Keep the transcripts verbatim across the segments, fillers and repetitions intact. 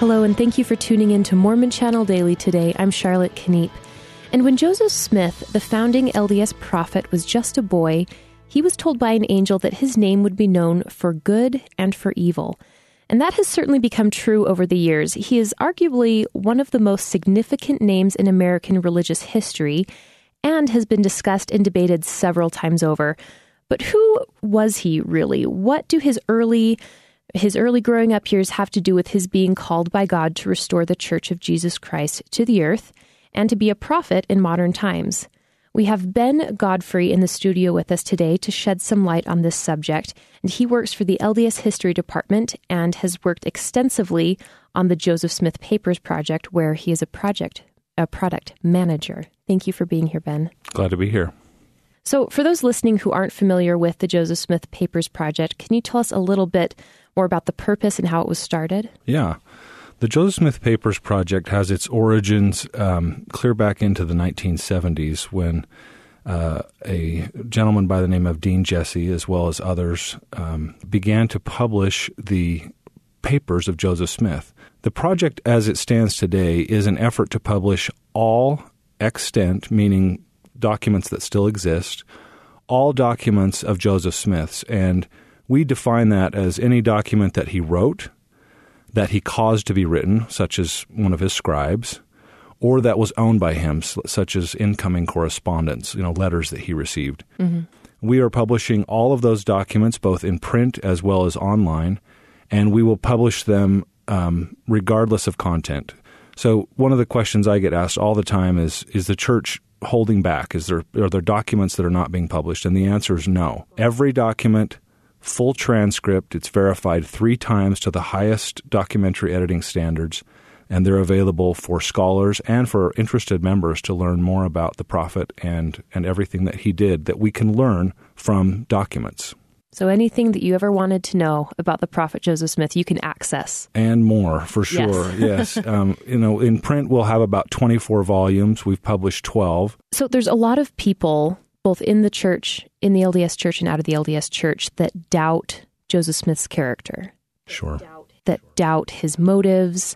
Hello, and thank you for tuning in to Mormon Channel Daily today. I'm Charlotte Kniep. And when Joseph Smith, the founding L D S prophet, was just a boy, he was told by an angel that his name would be known for good and for evil. And that has certainly become true over the years. He is arguably one of the most significant names in American religious history and has been discussed and debated several times over. But who was he really? What do his early His early growing up years have to do with his being called by God to restore the Church of Jesus Christ to the earth and to be a prophet in modern times? We have Ben Godfrey in the studio with us today to shed some light on this subject, and he works for the L D S History Department and has worked extensively on the Joseph Smith Papers Project, where he is a project, a product manager. Thank you for being here, Ben. Glad to be here. So for those listening who aren't familiar with the Joseph Smith Papers Project, can you tell us a little bit more about the purpose and how it was started? Yeah. The Joseph Smith Papers Project has its origins um, clear back into the nineteen seventies when uh, a gentleman by the name of Dean Jesse, as well as others, um, began to publish the papers of Joseph Smith. The project as it stands today is an effort to publish all extant, meaning documents that still exist, all documents of Joseph Smith's, and we define that as any document that he wrote, that he caused to be written, such as one of his scribes, or that was owned by him, such as incoming correspondence, you know, letters that he received. Mm-hmm. We are publishing all of those documents, both in print as well as online, and we will publish them um, regardless of content. So one of the questions I get asked all the time is, is the church holding back? Is there are there documents that are not being published? And the answer is no. Every document, full transcript, it's verified three times to the highest documentary editing standards, and they're available for scholars and for interested members to learn more about the prophet and, and everything that he did that we can learn from documents. So anything that you ever wanted to know about the prophet Joseph Smith, you can access. And more, for sure, yes. yes. Um, you know, in print, we'll have about twenty-four volumes. We've published twelve. So there's a lot of people, both in the church, in the L D S church and out of the L D S church, that doubt Joseph Smith's character. Sure. That doubt, that doubt his motives,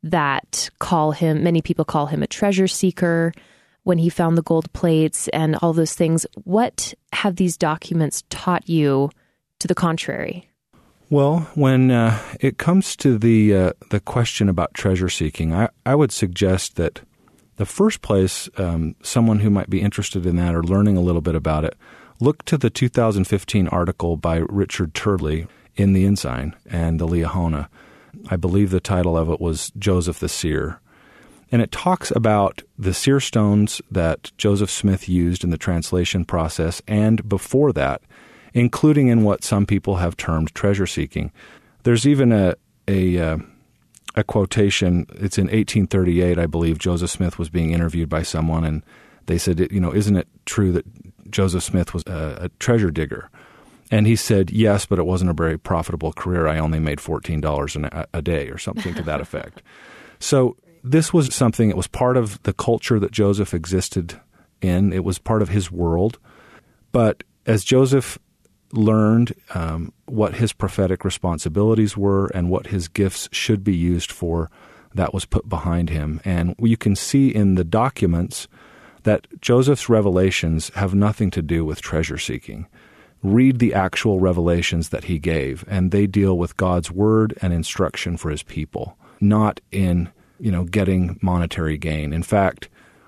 that call him, many people call him a treasure seeker when he found the gold plates and all those things. What have these documents taught you to the contrary? Well, when uh, it comes to the uh, the question about treasure seeking, I, I would suggest that the first place um, someone who might be interested in that or learning a little bit about it, look to the two thousand fifteen article by Richard Turley in the Ensign and the Liahona. I believe the title of it was Joseph the Seer. And it talks about the seer stones that Joseph Smith used in the translation process and before that, including in what some people have termed treasure seeking. There's even a a, uh, a quotation. It's in eighteen thirty-eight, I believe. Joseph Smith was being interviewed by someone, and they said, you know, isn't it true that Joseph Smith was a, a treasure digger? And he said, yes, but it wasn't a very profitable career. I only made fourteen dollars a, a day or something to that effect. So this was something that was part of the culture that Joseph existed in. It was part of his world. But as Joseph learned um, what his prophetic responsibilities were and what his gifts should be used for, that was put behind him. And you can see in the documents that Joseph's revelations have nothing to do with treasure seeking. Read the actual revelations that he gave, and they deal with God's word and instruction for his people, not in, you know, getting monetary gain. In fact,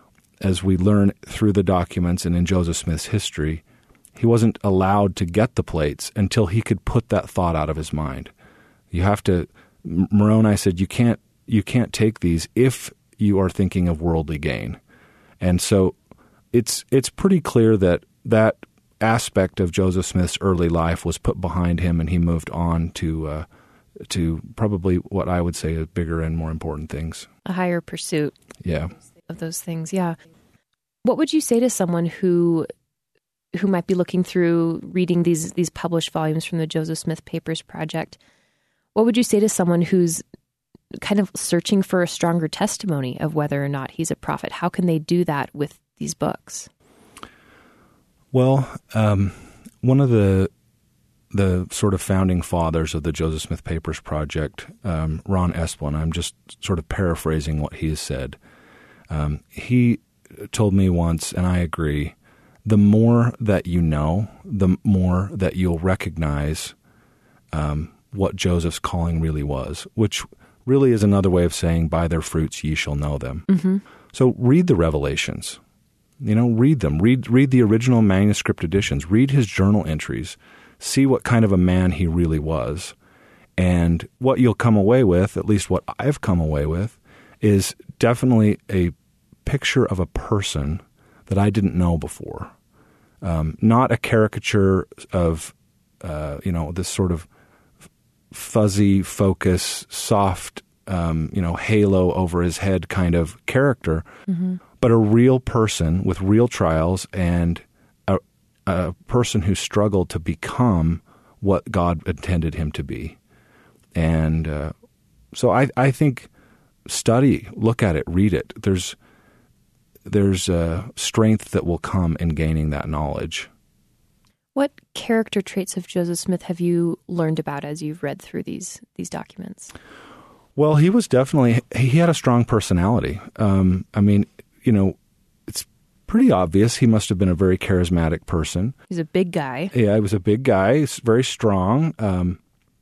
as we learn through the documents and in Joseph Smith's history, he wasn't allowed to get the plates until he could put that thought out of his mind. You have to, Moroni said, you can't, you can't take these if you are thinking of worldly gain. And so it's it's pretty clear that that aspect of Joseph Smith's early life was put behind him, and he moved on to uh, to probably what I would say are bigger and more important things. A higher pursuit. Yeah. Of those things, yeah. What would you say to someone who who might be looking through reading these these published volumes from the Joseph Smith Papers Project? What would you say to someone who's kind of searching for a stronger testimony of whether or not he's a prophet? How can they do that with these books? Well, um, one of the the sort of founding fathers of the Joseph Smith Papers Project, um, Ron Esplin, I'm just sort of paraphrasing what he has said. Um, he told me once, and I agree, the more that you know, the more that you'll recognize um, what Joseph's calling really was, which really is another way of saying, by their fruits ye shall know them. Mm-hmm. So read the Revelations. You know, read them. Read read the original manuscript editions. Read his journal entries. See what kind of a man he really was. And what you'll come away with, at least what I've come away with, is definitely a picture of a person that I didn't know before. Um, not a caricature of, uh, you know, this sort of fuzzy focus, soft, um, you know, halo over his head kind of character, mm-hmm. but a real person with real trials and a, a person who struggled to become what God intended him to be. And uh, so I, I think study, look at it, read it. There's there's uh, strength that will come in gaining that knowledge. What character traits of Joseph Smith have you learned about as you've read through these these documents? Well, he was definitely, he had a strong personality. Um, I mean, you know, it's pretty obvious he must have been a very charismatic person. He's a big guy. Yeah, he was a big guy. He's very strong. Um,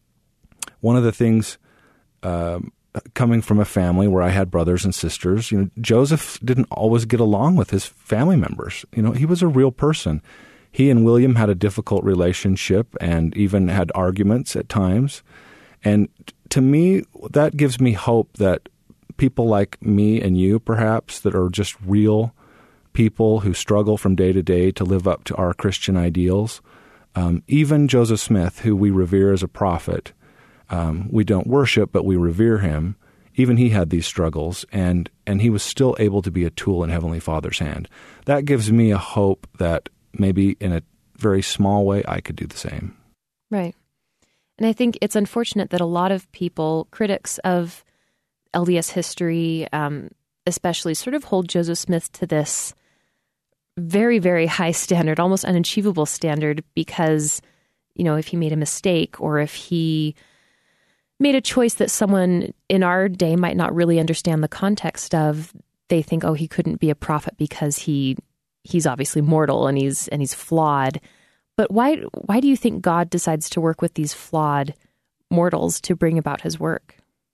one of the things, um, coming from a family where I had brothers and sisters, you know, Joseph didn't always get along with his family members. You know, he was a real person. He and William had a difficult relationship and even had arguments at times. And to me, that gives me hope that people like me and you, perhaps, that are just real people who struggle from day to day to live up to our Christian ideals, um, even Joseph Smith, who we revere as a prophet, um, we don't worship, but we revere him. Even he had these struggles, and, and he was still able to be a tool in Heavenly Father's hand. That gives me a hope that maybe in a very small way I could do the same. Right. And I think it's unfortunate that a lot of people, critics of L D S history, um, especially, sort of hold Joseph Smith to this very, very high standard, almost unachievable standard, because, you know, if he made a mistake or if he made a choice that someone in our day might not really understand the context of, they think, oh, he couldn't be a prophet because he he's obviously mortal and he's and he's flawed. But why why do you think God decides to work with these flawed mortals to bring about his work?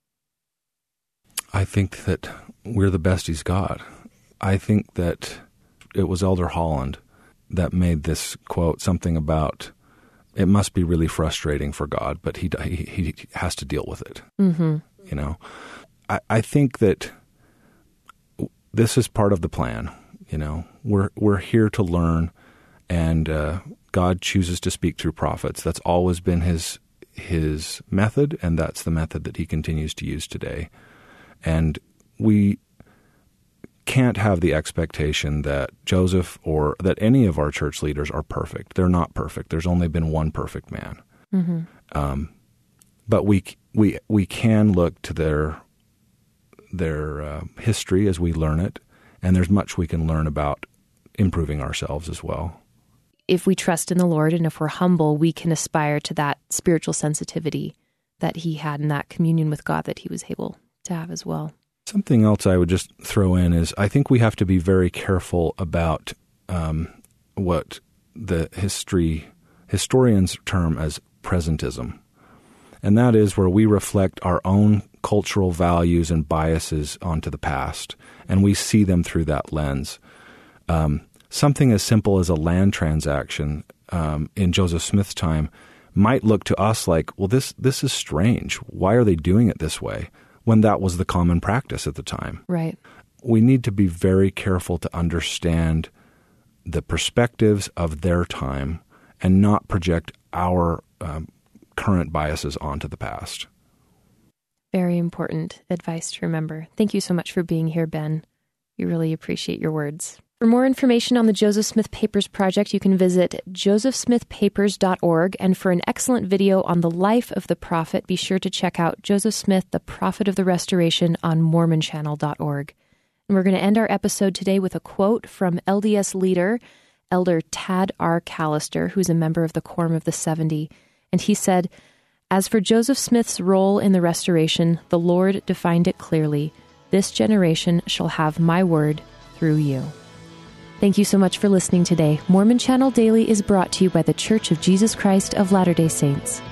I think that we're the best he's got. I think that it was Elder Holland that made this quote something about, it must be really frustrating for God, but he he, he has to deal with it. Mm-hmm. You know, I, I think that this is part of the plan. You know, we're we're here to learn, and uh, God chooses to speak through prophets. That's always been his his method, and that's the method that he continues to use today. And we can't have the expectation that Joseph or that any of our church leaders are perfect. They're not perfect. There's only been one perfect man. Mm-hmm. Um, but we we we can look to their their uh, history as we learn it. And there's much we can learn about improving ourselves as well. If we trust in the Lord and if we're humble, we can aspire to that spiritual sensitivity that he had and that communion with God that he was able to have as well. Something else I would just throw in is I think we have to be very careful about um, what the history historians term as presentism. And that is where we reflect our own cultural values and biases onto the past, and we see them through that lens. Um, something as simple as a land transaction um, in Joseph Smith's time might look to us like, well, this this is strange. Why are they doing it this way? When that was the common practice at the time. Right. We need to be very careful to understand the perspectives of their time and not project our um, current biases onto the past. Very important advice to remember. Thank you so much for being here, Ben. We really appreciate your words. For more information on the Joseph Smith Papers Project, you can visit joseph smith papers dot org. And for an excellent video on the life of the prophet, be sure to check out Joseph Smith, the Prophet of the Restoration on mormon channel dot org. And we're going to end our episode today with a quote from L D S leader, Elder Tad R. Callister, who's a member of the Quorum of the seventy. And he said, "As for Joseph Smith's role in the restoration, the Lord defined it clearly. This generation shall have my word through you." Thank you so much for listening today. Mormon Channel Daily is brought to you by The Church of Jesus Christ of Latter-day Saints.